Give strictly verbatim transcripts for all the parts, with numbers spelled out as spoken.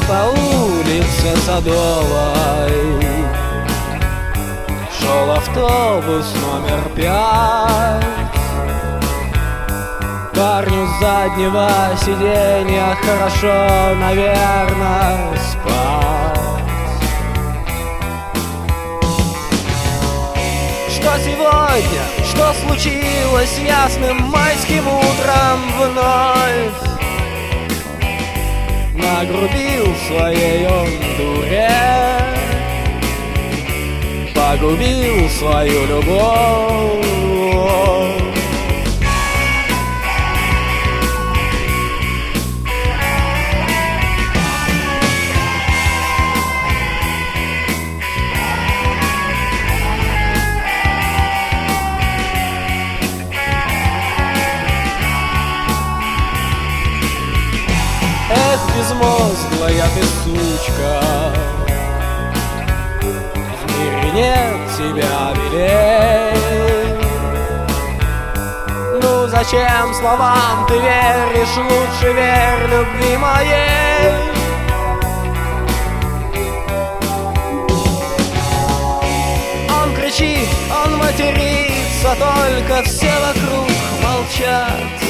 по улице Садовой шел автобус номер пять. Парню с заднего сиденья хорошо, наверное, спать. Что сегодня, что случилось ясным майским утром вновь? Нагрубил своей он дуре, погубил свою любовь. Эх, безмозглая ты сучка, в мире нет тебя белей. Ну зачем словам ты веришь, лучше верь любви моей. Он кричит, он матерится, только все вокруг молчат.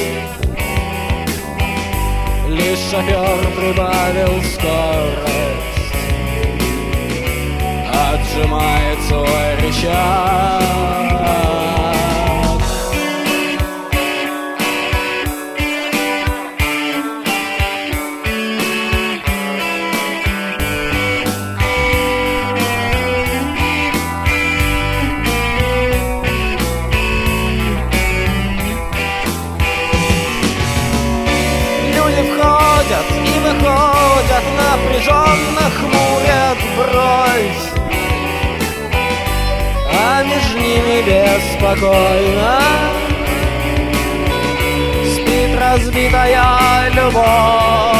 Лишь шофер прибавил скорость, отжимает свой рычаг. И выходят, напряженно хмурят бровь, а между ними беспокойно спит разбитая любовь.